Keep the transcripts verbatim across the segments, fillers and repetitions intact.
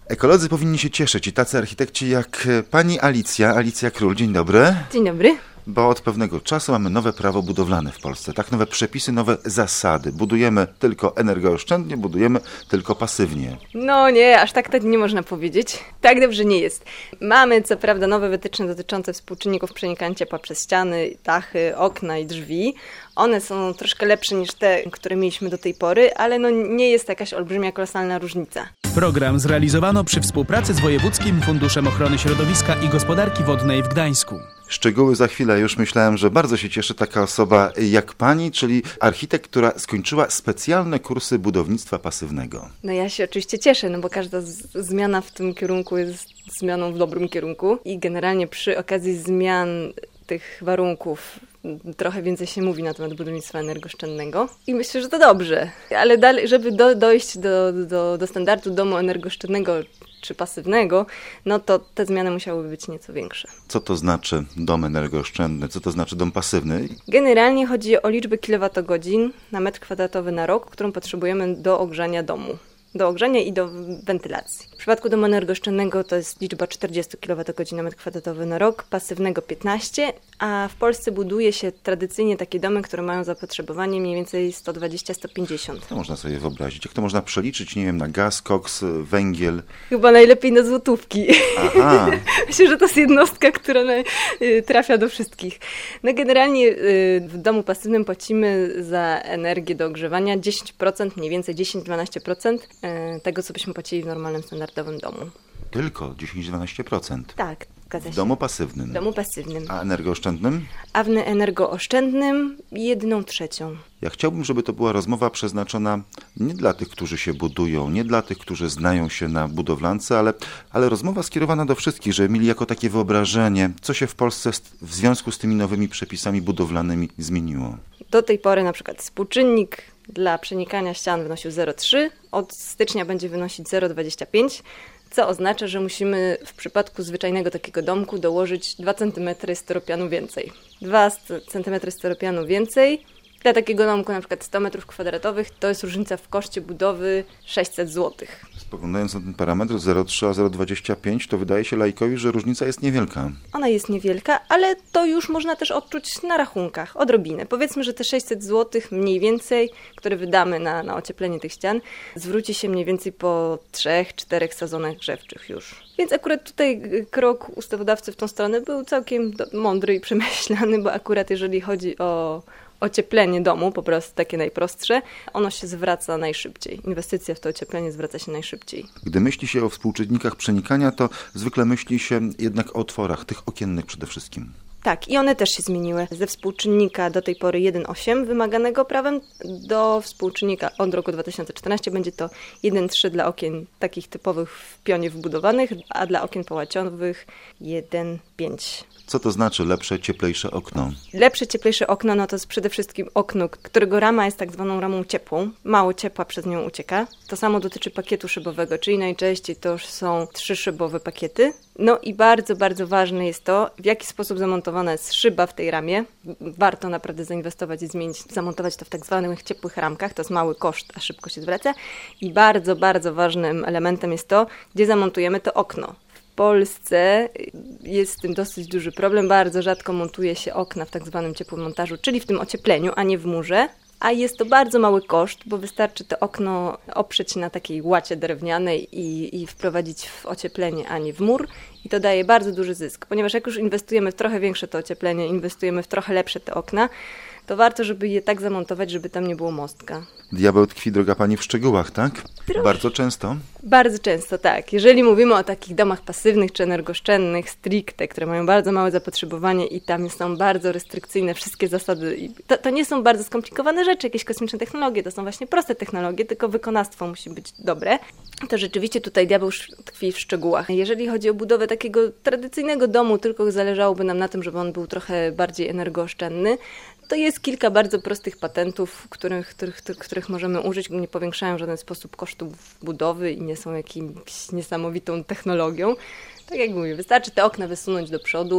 Ekolodzy powinni się cieszyć i tacy architekci jak pani Alicja, Alicja Król. Dzień dobry. Dzień dobry. Bo od pewnego czasu mamy nowe prawo budowlane w Polsce, tak, nowe przepisy, nowe zasady. Budujemy tylko energooszczędnie, budujemy tylko pasywnie. No nie, aż tak tak nie można powiedzieć. Tak dobrze nie jest. Mamy co prawda nowe wytyczne dotyczące współczynników przenikania ciepła przez ściany, dachy, okna i drzwi. One są troszkę lepsze niż te, które mieliśmy do tej pory, ale no nie jest jakaś olbrzymia, kolosalna różnica. Program zrealizowano przy współpracy z Wojewódzkim Funduszem Ochrony Środowiska i Gospodarki Wodnej w Gdańsku. Szczegóły za chwilę. Już myślałem, że bardzo się cieszy taka osoba jak pani, czyli architekt, która skończyła specjalne kursy budownictwa pasywnego. No ja się oczywiście cieszę, no bo każda z- zmiana w tym kierunku jest zmianą w dobrym kierunku i generalnie przy okazji zmian tych warunków trochę więcej się mówi na temat budownictwa energooszczędnego i myślę, że to dobrze. Ale dalej, żeby do, dojść do, do, do standardu domu energooszczędnego czy pasywnego, no to te zmiany musiałyby być nieco większe. Co to znaczy dom energooszczędny? Co to znaczy dom pasywny? Generalnie chodzi o liczbę kilowatogodzin na metr kwadratowy na rok, którą potrzebujemy do ogrzania domu. Do ogrzania i do wentylacji. W przypadku domu energooszczędnego to jest liczba czterdzieści kilowatogodzin na metr kwadratowy na rok, pasywnego piętnaście, a w Polsce buduje się tradycyjnie takie domy, które mają zapotrzebowanie mniej więcej sto dwadzieścia do stu pięćdziesięciu. To można sobie wyobrazić. Jak to można przeliczyć, nie wiem, na gaz, koks, węgiel? Chyba najlepiej na złotówki. Aha. Myślę, że to jest jednostka, która na, y, trafia do wszystkich. No generalnie y, w domu pasywnym płacimy za energię do ogrzewania dziesięć procent, mniej więcej dziesięć do dwunastu procent tego, co byśmy płacili w normalnym, standardowym domu. Tylko dziesięć do dwunastu procent? Tak, zgadza się. W domu pasywnym? W domu pasywnym. A energooszczędnym? A w energooszczędnym jedną trzecią. Ja chciałbym, żeby to była rozmowa przeznaczona nie dla tych, którzy się budują, nie dla tych, którzy znają się na budowlance, ale, ale rozmowa skierowana do wszystkich, żeby mieli jako takie wyobrażenie, co się w Polsce w związku z tymi nowymi przepisami budowlanymi zmieniło. Do tej pory na przykład współczynnik dla przenikania ścian wynosił zero przecinek trzy, od stycznia będzie wynosić zero przecinek dwadzieścia pięć, co oznacza, że musimy w przypadku zwyczajnego takiego domku dołożyć dwa centymetry styropianu więcej. dwa centymetry styropianu więcej dla takiego domku na przykład sto metrów kwadratowych to jest różnica w koszcie budowy sześćset złotych. Spoglądając na ten parametr zero przecinek trzy a zero przecinek dwadzieścia pięć, to wydaje się laikowi, że różnica jest niewielka. Ona jest niewielka, ale to już można też odczuć na rachunkach, odrobinę. Powiedzmy, że te sześćset złotych mniej więcej, które wydamy na, na ocieplenie tych ścian, zwróci się mniej więcej po trzech, czterech sezonach grzewczych już. Więc akurat tutaj krok ustawodawcy w tą stronę był całkiem do, mądry i przemyślany, bo akurat jeżeli chodzi o ocieplenie domu, po prostu takie najprostsze, ono się zwraca najszybciej. Inwestycja w to ocieplenie zwraca się najszybciej. Gdy myśli się o współczynnikach przenikania, to zwykle myśli się jednak o otworach, tych okiennych przede wszystkim. Tak, i one też się zmieniły. Ze współczynnika do tej pory jeden przecinek osiem wymaganego prawem do współczynnika od roku dwa tysiące czternastego będzie to jeden przecinek trzy dla okien takich typowych w pionie wbudowanych, a dla okien pałaciowych jeden przecinek pięć. Co to znaczy lepsze, cieplejsze okno? Lepsze, cieplejsze okno, no to jest przede wszystkim okno, którego rama jest tak zwaną ramą ciepłą. Mało ciepła przez nią ucieka. To samo dotyczy pakietu szybowego, czyli najczęściej to już są trzyszybowe pakiety. No i bardzo, bardzo ważne jest to, w jaki sposób zamontowana jest szyba w tej ramie. Warto naprawdę zainwestować i zmienić, zamontować to w tak zwanych ciepłych ramkach. To jest mały koszt, a szybko się zwraca. I bardzo, bardzo ważnym elementem jest to, gdzie zamontujemy to okno. W Polsce jest z tym dosyć duży problem. Bardzo rzadko montuje się okna w tak zwanym ciepłym montażu, czyli w tym ociepleniu, a nie w murze. A jest to bardzo mały koszt, bo wystarczy to okno oprzeć na takiej łacie drewnianej i, i wprowadzić w ocieplenie, a nie w mur. I to daje bardzo duży zysk, ponieważ jak już inwestujemy w trochę większe to ocieplenie, inwestujemy w trochę lepsze te okna, to warto, żeby je tak zamontować, żeby tam nie było mostka. Diabeł tkwi, droga pani, w szczegółach, tak? Trochę. Bardzo często? Bardzo często, tak. Jeżeli mówimy o takich domach pasywnych czy energooszczędnych, stricte, które mają bardzo małe zapotrzebowanie i tam są bardzo restrykcyjne wszystkie zasady, to, to nie są bardzo skomplikowane rzeczy, jakieś kosmiczne technologie, to są właśnie proste technologie, tylko wykonawstwo musi być dobre. To rzeczywiście tutaj diabeł tkwi w szczegółach. Jeżeli chodzi o budowę takiego tradycyjnego domu, tylko zależałoby nam na tym, żeby on był trochę bardziej energooszczędny, to jest kilka bardzo prostych patentów, których, których, których możemy użyć, nie powiększają w żaden sposób kosztów budowy i nie są jakimś niesamowitą technologią. Tak jak mówię, wystarczy te okna wysunąć do przodu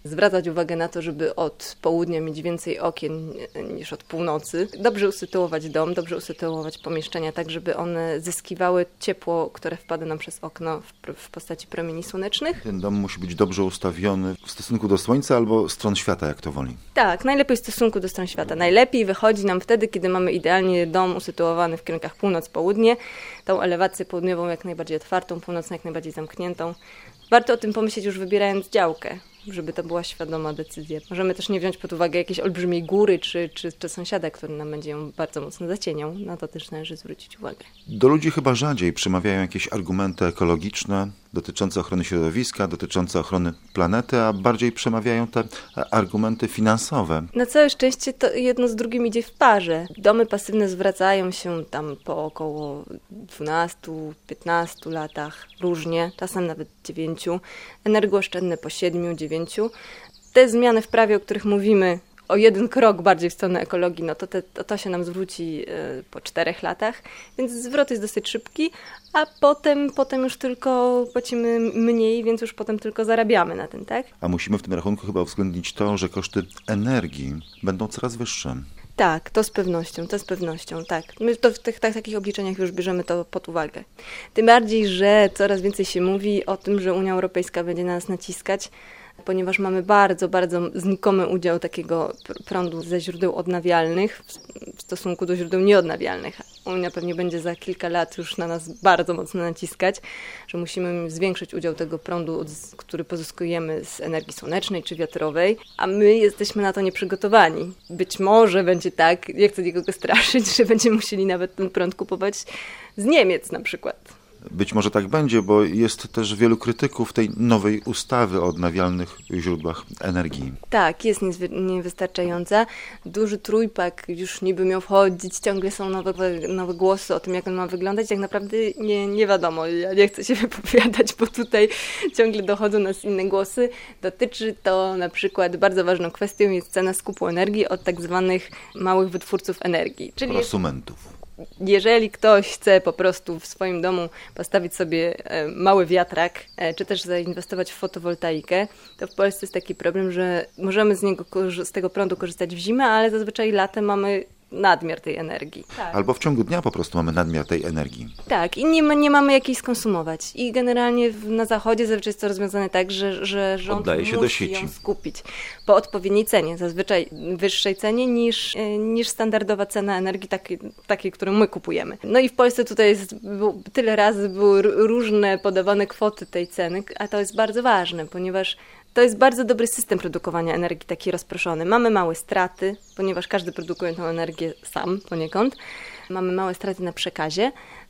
zwracać uwagę na to, żeby od południa mieć więcej okien niż od północy. Dobrze usytuować dom, dobrze usytuować pomieszczenia, tak żeby one zyskiwały ciepło, które wpada nam przez okno w, w postaci promieni słonecznych. Ten dom musi być dobrze ustawiony w stosunku do słońca albo stron świata, jak to woli. Tak, najlepiej w stosunku do stron świata. Najlepiej wychodzi nam wtedy, kiedy mamy idealnie dom usytuowany w kierunkach północ-południe, tą elewację południową jak najbardziej otwartą, północną jak najbardziej zamkniętą. Warto o tym pomyśleć już wybierając działkę, żeby to była świadoma decyzja. Możemy też nie wziąć pod uwagę jakiejś olbrzymiej góry czy, czy, czy sąsiada, który nam będzie ją bardzo mocno zacieniał. Na to też należy zwrócić uwagę. Do ludzi chyba rzadziej przemawiają jakieś argumenty ekologiczne dotyczące ochrony środowiska, dotyczące ochrony planety, a bardziej przemawiają te argumenty finansowe. Na całe szczęście to jedno z drugim idzie w parze. Domy pasywne zwracają się tam po około dwunastu piętnastu latach różnie, czasem nawet dziewięciu, energooszczędne po siedmiu dziewięciu. Te zmiany w prawie, o których mówimy, o jeden krok bardziej w stronę ekologii, no to, te, to, to się nam zwróci y, po czterech latach, więc zwrot jest dosyć szybki, a potem, potem już tylko płacimy mniej, więc już potem tylko zarabiamy na tym, tak? A musimy w tym rachunku chyba uwzględnić to, że koszty energii będą coraz wyższe. Tak, to z pewnością, to z pewnością, tak. My to w tych tak, takich obliczeniach już bierzemy to pod uwagę. Tym bardziej, że coraz więcej się mówi o tym, że Unia Europejska będzie na nas naciskać, ponieważ mamy bardzo, bardzo znikomy udział takiego prądu ze źródeł odnawialnych w stosunku do źródeł nieodnawialnych. Unia pewnie będzie za kilka lat już na nas bardzo mocno naciskać, że musimy zwiększyć udział tego prądu, który pozyskujemy z energii słonecznej czy wiatrowej, a my jesteśmy na to nieprzygotowani. Być może będzie tak, nie chcę nikogo straszyć, że będziemy musieli nawet ten prąd kupować z Niemiec na przykład. Być może tak będzie, bo jest też wielu krytyków tej nowej ustawy o odnawialnych źródłach energii. Tak, jest niewystarczająca. Duży trójpak już niby miał wchodzić, ciągle są nowe, nowe głosy o tym, jak on ma wyglądać. Tak naprawdę nie, nie wiadomo, ja nie chcę się wypowiadać, bo tutaj ciągle dochodzą nas inne głosy. Dotyczy to na przykład, bardzo ważną kwestią jest cena skupu energii od tak zwanych małych wytwórców energii. Czyli prosumentów. Jeżeli ktoś chce po prostu w swoim domu postawić sobie mały wiatrak, czy też zainwestować w fotowoltaikę, to w Polsce jest taki problem, że możemy z niego, z tego prądu korzystać w zimę, ale zazwyczaj latem mamy nadmiar tej energii. Tak. Albo w ciągu dnia po prostu mamy nadmiar tej energii. Tak, i nie, nie mamy jak jej skonsumować. I generalnie na zachodzie zazwyczaj jest to rozwiązane tak, że, że rząd oddaje się musi do sieci. ją skupić po odpowiedniej cenie, zazwyczaj wyższej cenie niż, niż standardowa cena energii takiej, takiej, którą my kupujemy. No i w Polsce tutaj jest, było, tyle razy były różne podawane kwoty tej ceny, a to jest bardzo ważne, ponieważ to jest bardzo dobry system produkowania energii, taki rozproszony. Mamy małe straty, ponieważ każdy produkuje tę energię sam poniekąd. Mamy małe straty na przekazie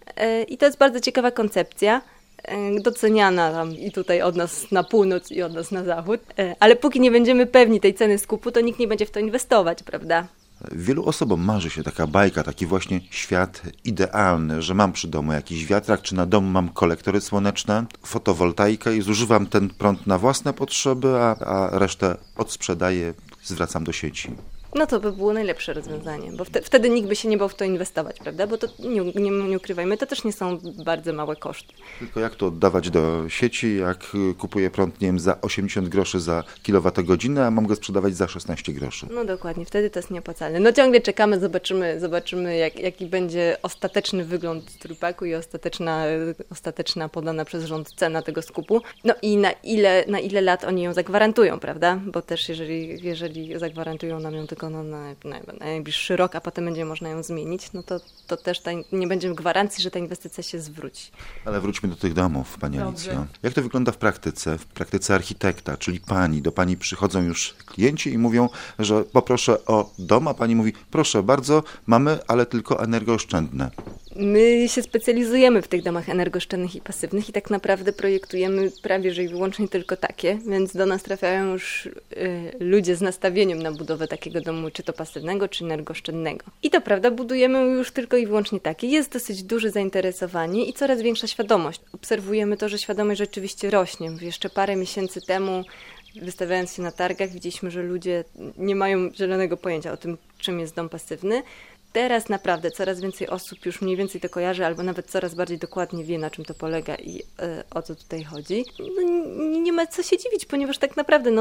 i to jest bardzo ciekawa koncepcja, doceniana tam i tutaj od nas na północ i od nas na zachód. Ale póki nie będziemy pewni tej ceny skupu, to nikt nie będzie w to inwestować, prawda? Wielu osobom marzy się taka bajka, taki właśnie świat idealny, że mam przy domu jakiś wiatrak, czy na domu mam kolektory słoneczne, fotowoltaikę i zużywam ten prąd na własne potrzeby, a, a resztę odsprzedaję, zwracam do sieci. No to by było najlepsze rozwiązanie, bo wte, wtedy nikt by się nie bał w to inwestować, prawda? Bo to nie, nie, nie ukrywajmy, to też nie są bardzo małe koszty. Tylko jak to oddawać do sieci, jak kupuję prąd, nie wiem, za osiemdziesiąt groszy za kilowatogodzinę, a mam go sprzedawać za szesnaście groszy. No dokładnie, wtedy to jest nieopłacalne. No ciągle czekamy, zobaczymy, zobaczymy jak, jaki będzie ostateczny wygląd trójpaku i ostateczna, ostateczna podana przez rząd cena tego skupu. No i na ile, na ile lat oni ją zagwarantują, prawda? Bo też jeżeli, jeżeli zagwarantują nam ją tylko Na, na, na najbliższy rok, a potem będzie można ją zmienić, no to, to też ta, nie będzie gwarancji, że ta inwestycja się zwróci. Ale wróćmy do tych domów, Pani Alicjo. Jak to wygląda w praktyce, w praktyce architekta, czyli Pani? Do Pani przychodzą już klienci i mówią, że poproszę o dom, a Pani mówi, proszę bardzo, mamy, ale tylko energooszczędne. My się specjalizujemy w tych domach energooszczędnych i pasywnych i tak naprawdę projektujemy prawie że i wyłącznie tylko takie, więc do nas trafiają już y, ludzie z nastawieniem na budowę takiego domu, czy to pasywnego, czy energooszczędnego. I to prawda, budujemy już tylko i wyłącznie takie. Jest dosyć duże zainteresowanie i coraz większa świadomość. Obserwujemy to, że świadomość rzeczywiście rośnie. Jeszcze parę miesięcy temu, wystawiając się na targach, widzieliśmy, że ludzie nie mają zielonego pojęcia o tym, czym jest dom pasywny. Teraz naprawdę coraz więcej osób już mniej więcej to kojarzy, albo nawet coraz bardziej dokładnie wie, na czym to polega i y, o co tutaj chodzi. No, nie, nie ma co się dziwić, ponieważ tak naprawdę no,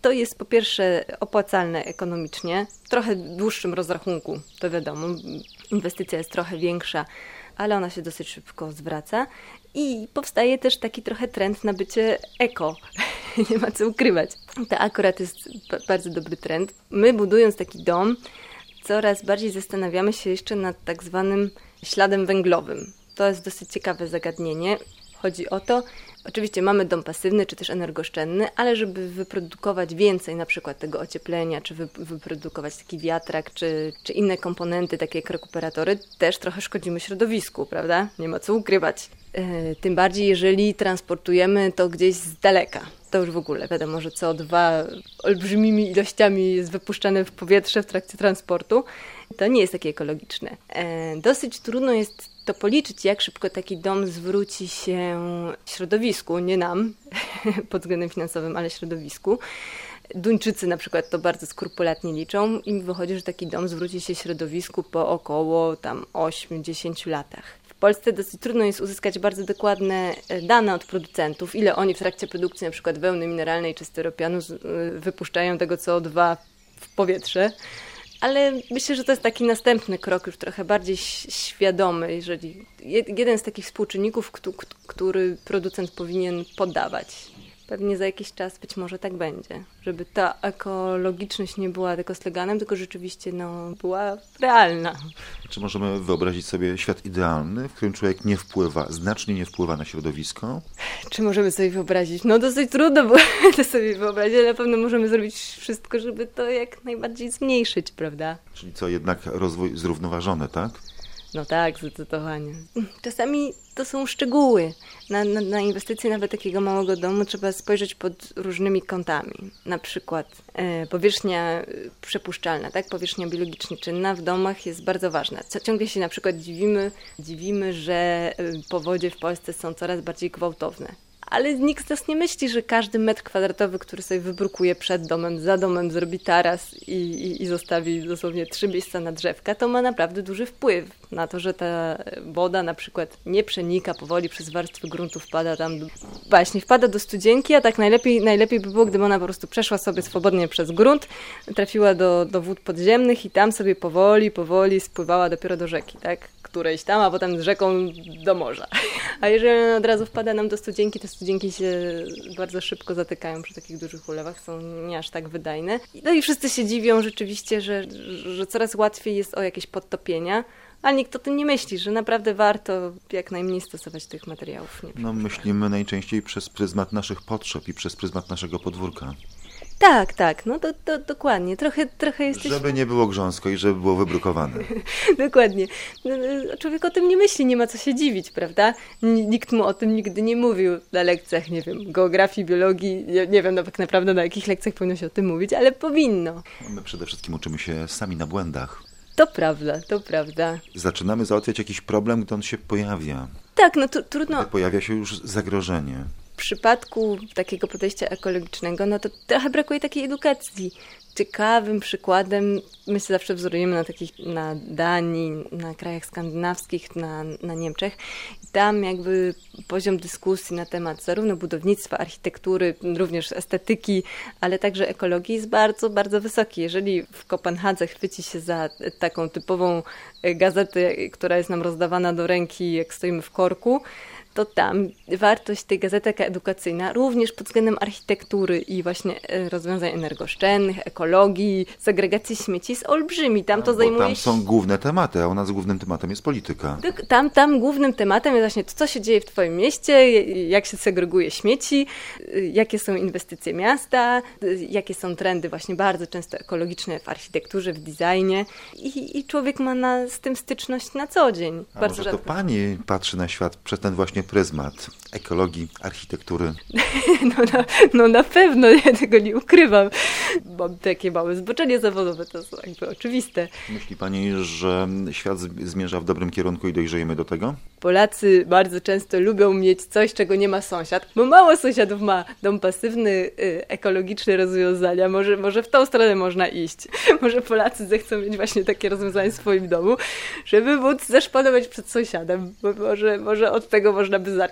To jest po pierwsze opłacalne ekonomicznie, w trochę dłuższym rozrachunku, to wiadomo, inwestycja jest trochę większa, ale ona się dosyć szybko zwraca i powstaje też taki trochę trend na bycie eko, nie ma co ukrywać. To akurat jest bardzo dobry trend. My budując taki dom, coraz bardziej zastanawiamy się jeszcze nad tak zwanym śladem węglowym. To jest dosyć ciekawe zagadnienie. Chodzi o to, oczywiście mamy dom pasywny czy też energooszczędny, ale żeby wyprodukować więcej na przykład tego ocieplenia, czy wy, wyprodukować taki wiatrak, czy, czy inne komponenty, takie jak rekuperatory, też trochę szkodzimy środowisku, prawda? Nie ma co ukrywać. Yy, tym bardziej, jeżeli transportujemy to gdzieś z daleka. To już w ogóle wiadomo, że C O dwa olbrzymimi ilościami jest wypuszczane w powietrze w trakcie transportu. To nie jest takie ekologiczne. Yy, dosyć trudno jest to policzyć, jak szybko taki dom zwróci się środowisku, nie nam pod względem finansowym, ale środowisku. Duńczycy na przykład to bardzo skrupulatnie liczą i wychodzi, że taki dom zwróci się środowisku po około tam osiem do dziesięciu latach. W Polsce dosyć trudno jest uzyskać bardzo dokładne dane od producentów, ile oni w trakcie produkcji na przykład wełny mineralnej czy styropianu wypuszczają tego C O dwa w powietrze. Ale myślę, że to jest taki następny krok, już trochę bardziej świadomy, jeżeli jeden z takich współczynników, który producent powinien podawać. Pewnie za jakiś czas być może tak będzie, żeby ta ekologiczność nie była tylko sloganem, tylko rzeczywiście no, była realna. Czy możemy wyobrazić sobie świat idealny, w którym człowiek nie wpływa, znacznie nie wpływa na środowisko? Czy możemy sobie wyobrazić? No dosyć trudno było to sobie wyobrazić, ale na pewno możemy zrobić wszystko, żeby to jak najbardziej zmniejszyć, prawda? Czyli co, jednak rozwój zrównoważony, tak? No tak, zdecydowanie. Czasami to są szczegóły. Na, na, na inwestycje nawet takiego małego domu trzeba spojrzeć pod różnymi kątami. Na przykład e, powierzchnia przepuszczalna, tak? Powierzchnia biologicznie czynna w domach jest bardzo ważna. Co, ciągle się na przykład dziwimy, dziwimy, że powodzie w Polsce są coraz bardziej gwałtowne. Ale nikt z nas nie myśli, że każdy metr kwadratowy, który sobie wybrukuje przed domem, za domem, zrobi taras i, i, i zostawi dosłownie trzy miejsca na drzewka, to ma naprawdę duży wpływ na to, że ta woda na przykład nie przenika powoli przez warstwy gruntu, wpada tam, do, właśnie wpada do studzienki, a tak najlepiej, najlepiej by było, gdyby ona po prostu przeszła sobie swobodnie przez grunt, trafiła do, do wód podziemnych i tam sobie powoli, powoli spływała dopiero do rzeki, tak? Którejś tam, a potem z rzeką do morza. A jeżeli ona od razu wpada nam do studzienki, to studzienki się bardzo szybko zatykają przy takich dużych ulewach, są nie aż tak wydajne. No i wszyscy się dziwią rzeczywiście, że, że coraz łatwiej jest o jakieś podtopienia, ale nikt o tym nie myśli, że naprawdę warto jak najmniej stosować tych materiałów. No myślimy najczęściej przez pryzmat naszych potrzeb i przez pryzmat naszego podwórka. Tak, tak, no to, to dokładnie. Trochę, trochę jesteś... Żeby nie było grząsko i żeby było wybrukowane. Dokładnie. No, człowiek o tym nie myśli, nie ma co się dziwić, prawda? Nikt mu o tym nigdy nie mówił na lekcjach, nie wiem, geografii, biologii, nie, nie wiem tak naprawdę na jakich lekcjach powinno się o tym mówić, ale powinno. My przede wszystkim uczymy się sami na błędach. To prawda, to prawda. Zaczynamy załatwiać jakiś problem, gdy on się pojawia. Tak, no to trudno... Gdy pojawia się już zagrożenie. W przypadku takiego podejścia ekologicznego, no to trochę brakuje takiej edukacji. Ciekawym przykładem, my się zawsze wzorujemy na takich, na Danii, na krajach skandynawskich, na, na Niemczech. I tam jakby poziom dyskusji na temat zarówno budownictwa, architektury, również estetyki, ale także ekologii jest bardzo, bardzo wysoki. Jeżeli w Kopenhadze chwyci się za taką typową gazetę, która jest nam rozdawana do ręki, jak stoimy w korku, to tam wartość tej gazety edukacyjna również pod względem architektury i właśnie rozwiązań energooszczędnych, ekologii, segregacji śmieci jest olbrzymi. Tam to Bo zajmuje... tam są główne tematy, a u nas głównym tematem jest polityka. Tam, tam głównym tematem jest właśnie to, co się dzieje w twoim mieście, jak się segreguje śmieci, jakie są inwestycje miasta, jakie są trendy właśnie bardzo często ekologiczne w architekturze, w designie i, i człowiek ma na, z tym styczność na co dzień. A bardzo może rzadko. to pani patrzy na świat przez ten właśnie pryzmat ekologii, architektury? No na, no na pewno, ja tego nie ukrywam. Mam takie małe zboczenie zawodowe, to są jakby oczywiste. Myśli pani, że świat zmierza w dobrym kierunku i dojrzejemy do tego? Polacy bardzo często lubią mieć coś, czego nie ma sąsiad, bo mało sąsiadów ma dom pasywny, y, ekologiczne rozwiązania. Może, może w tą stronę można iść. Może Polacy zechcą mieć właśnie takie rozwiązania w swoim domu, żeby móc zaszpanować przed sąsiadem. Bo może, może od tego można by zacząć.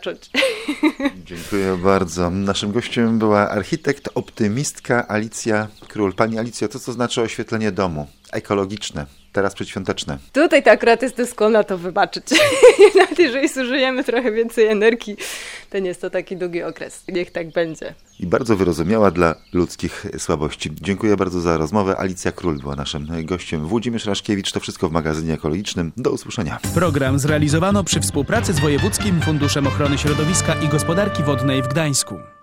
Dziękuję bardzo. Naszym gościem była architekt, optymistka Alicja Król. Pani Alicjo, to co znaczy oświetlenie domu? Ekologiczne, teraz przedświąteczne. Tutaj to akurat jestem skłonna to wybaczyć. Nawet jeżeli zużyjemy trochę więcej energii, to nie jest to taki długi okres. Niech tak będzie. I bardzo wyrozumiała dla ludzkich słabości. Dziękuję bardzo za rozmowę. Alicja Król była naszym gościem. Włodzimierz Raszkiewicz, to wszystko w magazynie ekologicznym. Do usłyszenia. Program zrealizowano przy współpracy z Wojewódzkim Funduszem Ochrony Środowiska i Gospodarki Wodnej w Gdańsku.